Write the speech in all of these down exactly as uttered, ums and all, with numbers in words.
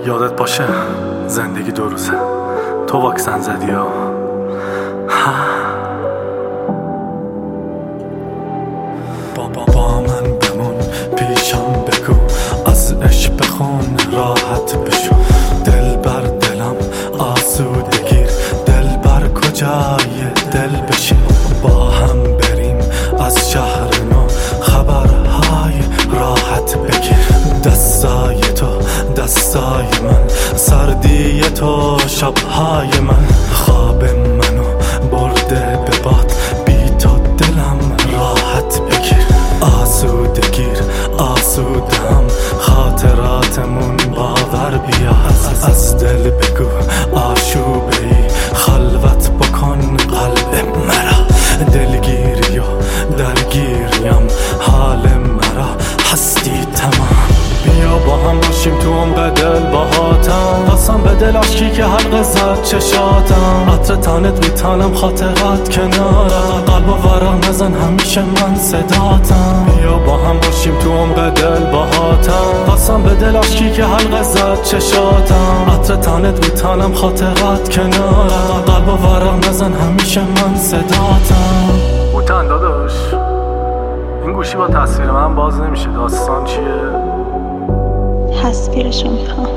یادت باشه زندگی دو روزه، تو واکسن زدی ها. بابا با من بمون، پیشم بگو، از عشق بخون، راحت بشو. دل بر دلم آسوده گیر، دل بر کجای دل بشین. با هم بریم از شهر نو، خبرهای راحت بگیر. دستای تو دستای من، سردی تو شبهای من. خواب منو برده به باد، بی تو دلم راحت بگیر. آسوده گیر آسودم، خاطراتمون باور بیاد. از دل بگو آشوبه ای، خلوت بکن قلب مرا. دلگیری و درگیریم، حال مرا هستی تمام. بیا با هم باشیم تو عمق دل باهاتم، قسم به دل عشقی که حلقه زد چشاتم. عطر تنت میتانم خاطرات کنارم، قلب و ورق نزن همیشه من صداتم. بیا با هم باشیم تو عمق دل باهاتم، قسم به دل عشقی که حلقه زد چشاتم. عطر تنت میتانم خاطرات کنارم، قلب و ورق نزن همیشه من صداتم. بوتن داداش، این گوشی با تصویر من باز نمیشه، داستان چیه؟ تصویرشو میخوام.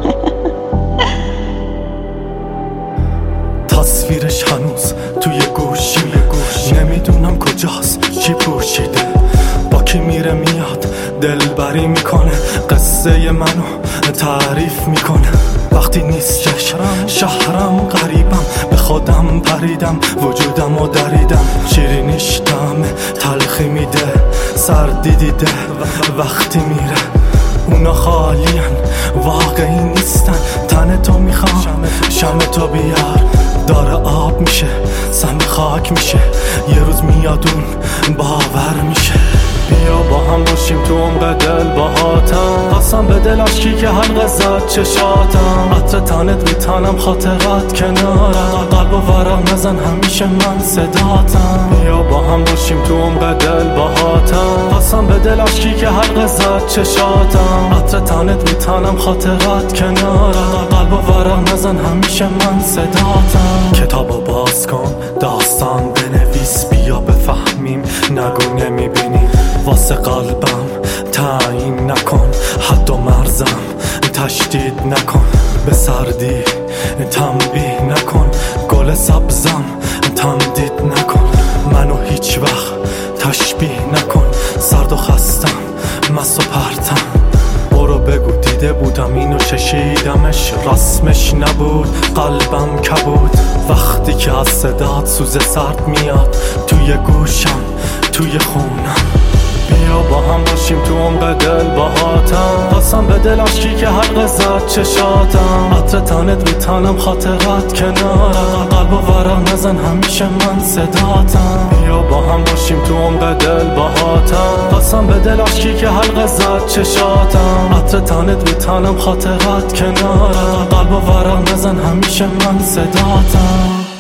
تصویرش هنوز توی گوشی گوش، نمیدونم کجاست، چی پوشیده، با کی میره میاد، دلبری میکنه، قصه منو تعریف میکنه. وقتی نیستش شهرم غریبم، به خودم پریدم، وجودم و دریدم. شیرینیش دم تلخی میده، سردی دیده وقتی میره. اونا خالین واقعی نیستن، تن تو میخوام، شم تو بیار. داره آب میشه، سم خاک میشه، یه روز میاد اون باور میشه. بیا با هم باشیم تو عمق دل باهاتم، قسم به دل عشقی که حلقه زد چشاتم. عطر تنت میتانم خاطرات کنارم، قلب و ورق نزن همیشه من صداتم. بیا با هم باشیم تو عمق دل باهاتم، قسم به دل عشقی که حلقه زد چشاتم. عطر تنت میتانم خاطرات کنارم، قلب و ورق نزن همیشه من صداتم. کتابو باز کن، داستان بنویس، بیا بفهمیم، نگو نمیبینیم. واسه قلبم تعیین نکن، حد و مرزم تشدید نکن. به سردی تنبیه نکن، گل سبزم تمدید نکن. منو هیچ وقت تشبیه نکن، سرد و خستم، مست و پرتم. برو بگو دیده بودم اینو، چشیدمش، رسمش نبود، قلبم کبود. وقتی که از صدات سوز سرد میاد، توی گوشم، توی خونم. بیا با هم باشیم تو عمق دل باهاتم، قسم به دل عشقی که حلقه زد چشاتم. عطر تنت میتانم خاطرات کنارم، قلب و ورق نزن همیشه من صداتم. بیا با هم باشیم تو عمق دل باهاتم، قسم به دل عشقی که حلقه زد چشاتم. عطر تنت میتانم خاطرات کنارم، قلب و ورق نزن همیشه من صداتم.